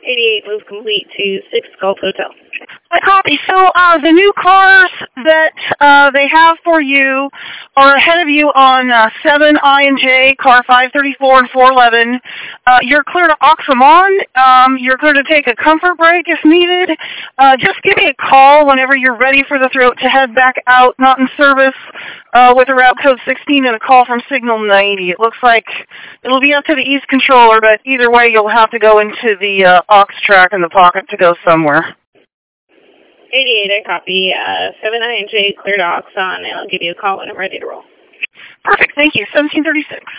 88 was complete to 6 Gulf Hotel. I copy. So the new cars that they have for you are ahead of you on 7 I and J, car 534 and 411. You're clear to Oxamon. You're clear to take a comfort break if needed. Just give me a call whenever you're ready for the throat to head back out, not in service, with a route code 16 and a call from Signal 90. It looks like it'll be up to the East controller, but either way you'll have to go into the aux track in the pocket to go somewhere. 88, I copy. 7 I and J, clear to Oxon, and I'll give you a call when I'm ready to roll. Perfect, thank you. 1736.